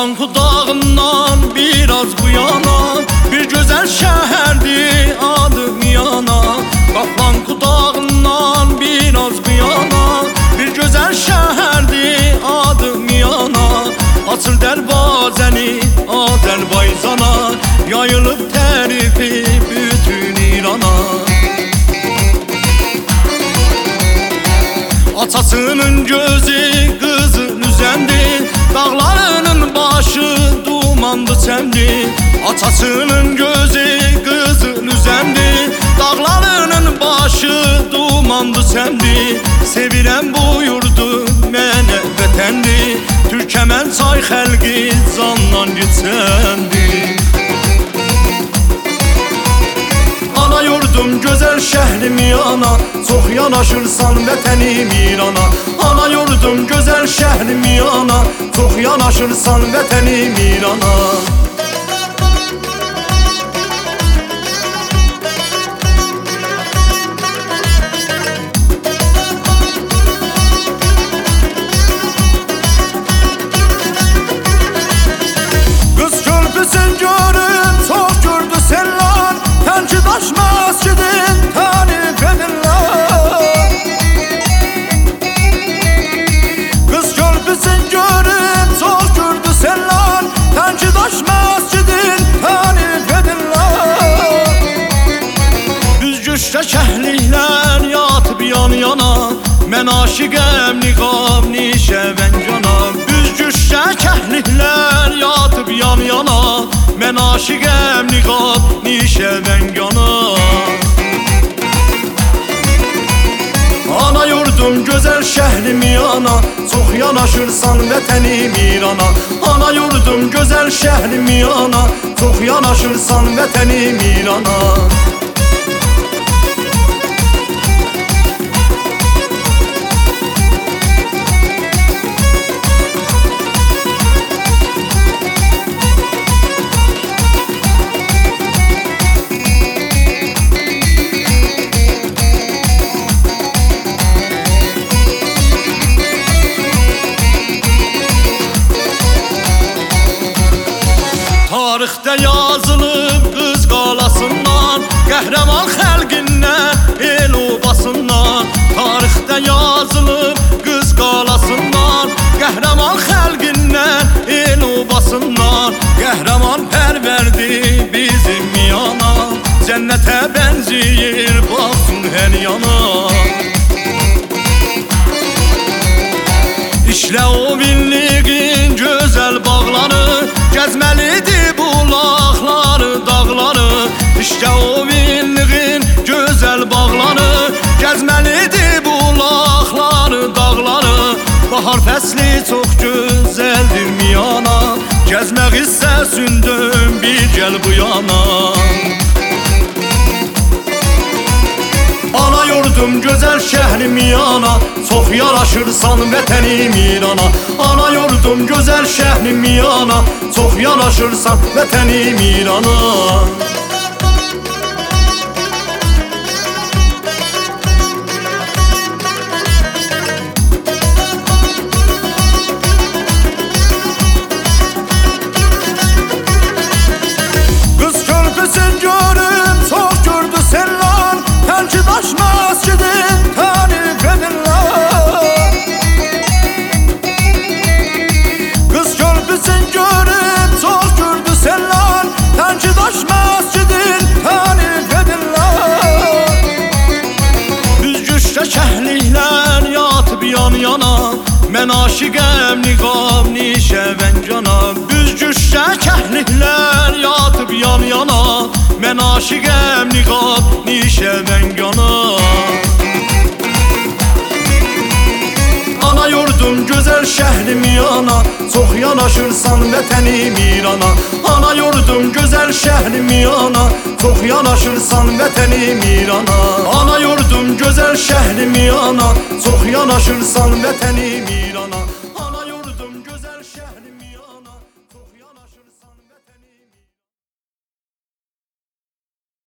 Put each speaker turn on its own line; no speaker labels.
Qafqanlı dağından biraz bu yana bir gözəl şəhərdir adı Viyana. Qafqanlı dağından biraz bu yana bir gözəl şəhərdir adı Viyana. Açır dərvazəni Azərbaycana, yayılıb tərifi bütün İrana. Atasının gözü kızın üzəndi, dağlarının başı dumandı çəndi. Atasının gözü kızın üzəndi, dağlarının başı dumandı çəndi. Sevirəm bu yurdu mənə vətəndi, Türkəmən çay xəlqi candan geçəndi. Ana yurdum gözəl şəhrim Viyana, çox yanaşırsan vətənim İrana. Ana yurdum gözəl şəhrim Viyana, çox yanaşırsan vətənim İrana. Qız körpüsün görüb çox gördü senlar, Tənküdaş məscidin tərif edirlər. Qız körpüsün görüb çox gördü senlar, Tənküdaş məscidin tərif edirlər. Düzgüşdə şəhliklər yatıb yan yana, mən aşiqəm niqab nişəvən cana. Düzgüşdə şəhliklər yatıb yan yana, mən aşiqəm niqab nişəvən yana. Ana yurdum gözəl şəhrim Viyana, çox yanaşırsan vətənim İrana. Ana yurdum gözəl şəhrim Viyana, çox yanaşırsan vətənim İrana. Tarixdə yazılıb qız qalasından, qəhrəman xəlqindən, el obasından. Tarixdə yazılıb qız qalasından, qəhrəman xəlqindən, el obasından. Qəhrəman pərverdi bizim Viyana, cənnətə bənziyir baxsın hər yana. İşlə o binliğin gözəl bağları, gəzməlidir bulaqları, dağları. İşte o binliğin gözəl bağları, gəzməlidir bulaqları, dağları. Bahar fəsli çox gözəldir Viyana, gəzmək istəsündüm bir gəl bu yana. Ana yurdum gözəl şəhrim Viyana, çox yaraşırsan vətənim İrana. Ana yurdum gözəl şəhrim Viyana, çox yanaşırsan vətənim İrana. Qız körpüsün görüb çox gördü senlar, Tənküdaş məscidin tərif edirlər. Qız körpüsün görüb çox gördü senlar, Tənküdaş məscidin tərif edirlər. Düzgüşdə şəhliklər yatıb yan yana, mən aşiqəm niqab nişəvən cana. Düzgüşdə şəhliklər yatıb yan yana, mən aşiqəm niqab nişəvən yana. Ana yurdum gözəl şəhrim Viyana, çox yanaşırsan vətənim İrana. Ana yurdum gözəl şəhrim Viyana, çox yanaşırsan vətənim İrana. Ana yurdum gözəl şəhrim Viyana, çox yanaşırsan vətənim İrana.